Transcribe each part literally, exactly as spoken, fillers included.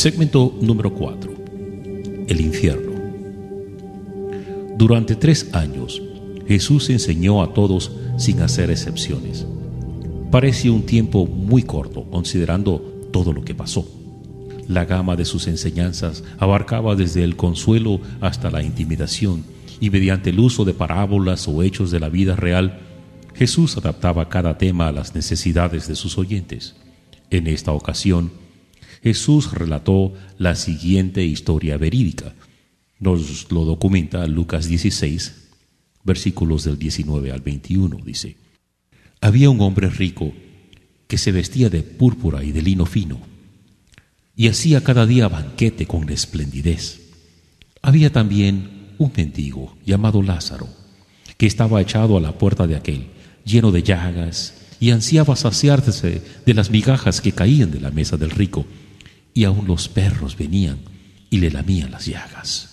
Segmento número cuatro. El infierno. Durante tres años, Jesús enseñó a todos sin hacer excepciones. Parece un tiempo muy corto, considerando todo lo que pasó. La gama de sus enseñanzas abarcaba desde el consuelo hasta la intimidación, y mediante el uso de parábolas o hechos de la vida real, Jesús adaptaba cada tema a las necesidades de sus oyentes. En esta ocasión, Jesús relató la siguiente historia verídica. Nos lo documenta Lucas dieciséis, versículos del diecinueve al veintiuno. Dice: había un hombre rico que se vestía de púrpura y de lino fino, y hacía cada día banquete con esplendidez. Había también un mendigo llamado Lázaro, que estaba echado a la puerta de aquel, lleno de llagas, y ansiaba saciarse de las migajas que caían de la mesa del rico, y aun los perros venían y le lamían las llagas.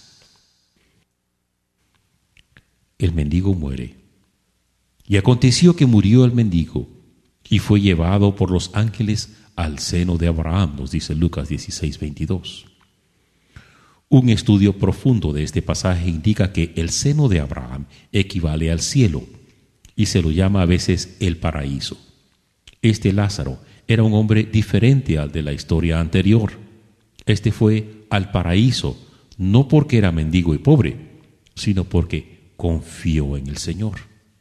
El mendigo muere. Y aconteció que murió el mendigo, y fue llevado por los ángeles al seno de Abraham, nos dice Lucas dieciséis, veintidós. Un estudio profundo de este pasaje indica que el seno de Abraham equivale al cielo, y se lo llama a veces el paraíso. Este Lázaro era un hombre diferente al de la historia anterior. Este fue al paraíso, no porque era mendigo y pobre, sino porque confió en el Señor.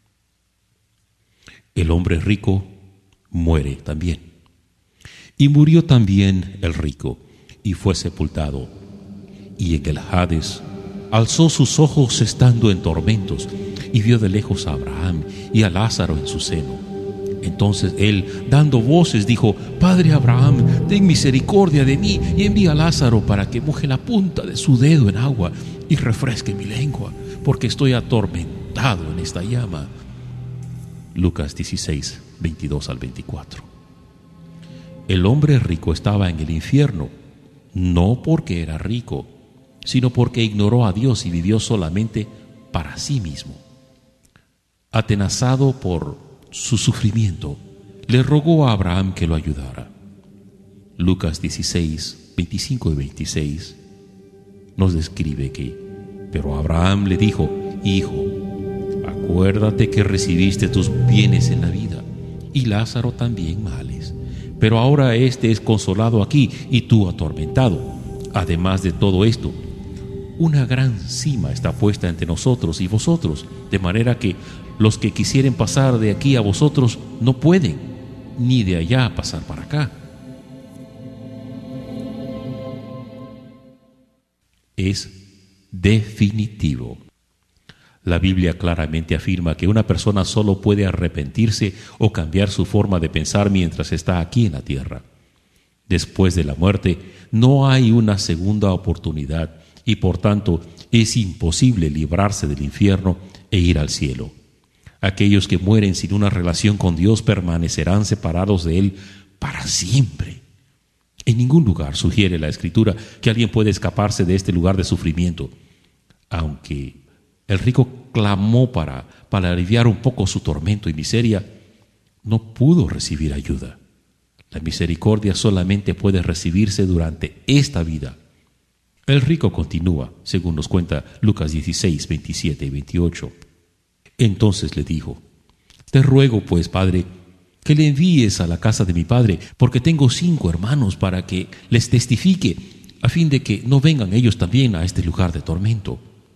El hombre rico muere también. Y murió también el rico, y fue sepultado. Y en el Hades alzó sus ojos estando en tormentos, y vio de lejos a Abraham y a Lázaro en su seno. Entonces él, dando voces, dijo: Padre Abraham, ten misericordia de mí, y envía a Lázaro para que moje la punta de su dedo en agua y refresque mi lengua, porque estoy atormentado en esta llama. Lucas dieciséis, veintidós al veinticuatro. El hombre rico estaba en el infierno, no porque era rico, sino porque ignoró a Dios y vivió solamente para sí mismo. Atenazado por su sufrimiento, le rogó a Abraham que lo ayudara. Lucas dieciséis, veinticinco y veintiséis nos describe que: pero Abraham le dijo: Hijo, acuérdate que recibiste tus bienes en la vida, y Lázaro también males, pero ahora éste es consolado aquí y tú atormentado. Además de todo esto, una gran sima está puesta entre nosotros y vosotros, de manera que los que quisieren pasar de aquí a vosotros no pueden, ni de allá pasar para acá. Es definitivo. La Biblia claramente afirma que una persona solo puede arrepentirse o cambiar su forma de pensar mientras está aquí en la tierra. Después de la muerte no hay una segunda oportunidad y por tanto es imposible librarse del infierno e ir al cielo. Aquellos que mueren sin una relación con Dios permanecerán separados de Él para siempre. En ningún lugar sugiere la Escritura que alguien puede escaparse de este lugar de sufrimiento. Aunque el rico clamó para, para aliviar un poco su tormento y miseria, no pudo recibir ayuda. La misericordia solamente puede recibirse durante esta vida. El rico continúa, según nos cuenta Lucas dieciséis, veintisiete y veintiocho. Entonces le dijo: Te ruego, pues, Padre, que le envíes a la casa de mi padre, porque tengo cinco hermanos, para que les testifique, a fin de que no vengan ellos también a este lugar de tormento.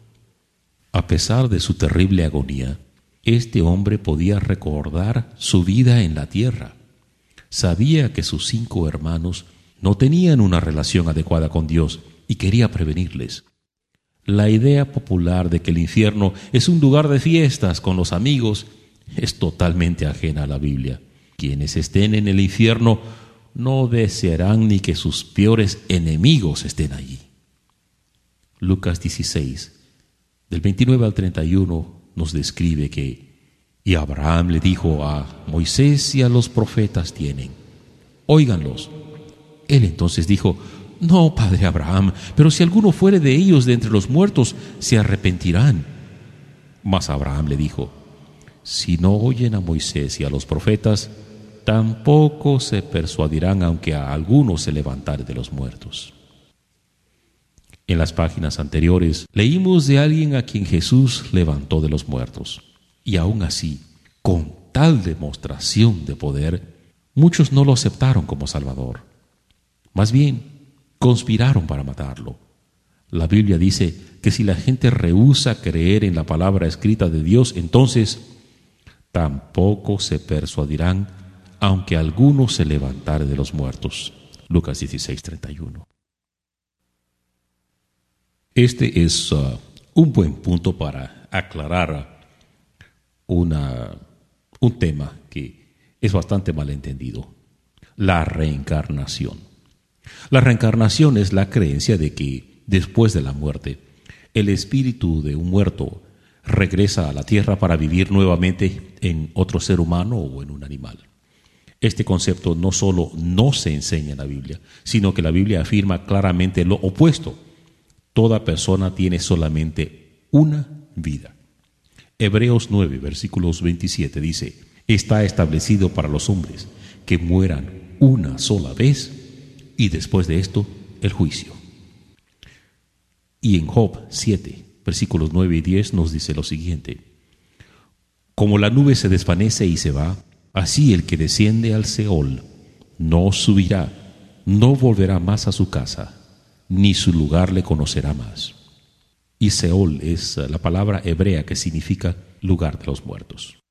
A pesar de su terrible agonía, este hombre podía recordar su vida en la tierra. Sabía que sus cinco hermanos no tenían una relación adecuada con Dios y quería prevenirles. La idea popular de que el infierno es un lugar de fiestas con los amigos es totalmente ajena a la Biblia. Quienes estén en el infierno no desearán ni que sus peores enemigos estén allí. Lucas dieciséis, del veintinueve al treinta y uno, nos describe que: y Abraham le dijo: a Moisés y a los profetas tienen, óiganlos. Él entonces dijo: No, padre Abraham, pero si alguno fuere de ellos de entre los muertos, se arrepentirán. Mas Abraham le dijo: Si no oyen a Moisés y a los profetas, tampoco se persuadirán aunque a alguno se levantare de los muertos. En las páginas anteriores leímos de alguien a quien Jesús levantó de los muertos. Y aún así, con tal demostración de poder, muchos no lo aceptaron como Salvador. Más bien, conspiraron para matarlo. La Biblia dice que si la gente rehúsa creer en la palabra escrita de Dios, entonces tampoco se persuadirán, aunque alguno se levantare de los muertos. Lucas dieciséis, treinta y uno. Este es uh, un buen punto para aclarar una, un tema que es bastante malentendido: la reencarnación. La reencarnación es la creencia de que después de la muerte, el espíritu de un muerto regresa a la tierra para vivir nuevamente en otro ser humano o en un animal. Este concepto no solo no se enseña en la Biblia, sino que la Biblia afirma claramente lo opuesto. Toda persona tiene solamente una vida. Hebreos nueve, versículos veintisiete dice: está establecido para los hombres que mueran una sola vez y después de esto el juicio. Y en Job siete, versículos nueve y diez nos dice lo siguiente: como la nube se desvanece y se va, así el que desciende al Seol no subirá, no volverá más a su casa, ni su lugar le conocerá más. Y Seol es la palabra hebrea que significa lugar de los muertos.